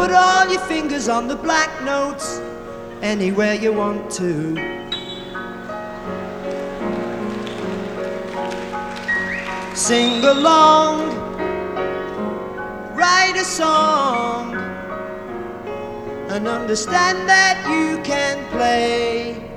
Put all your fingers on the black notes anywhere you want to. Sing along, write a song, and understand that you can play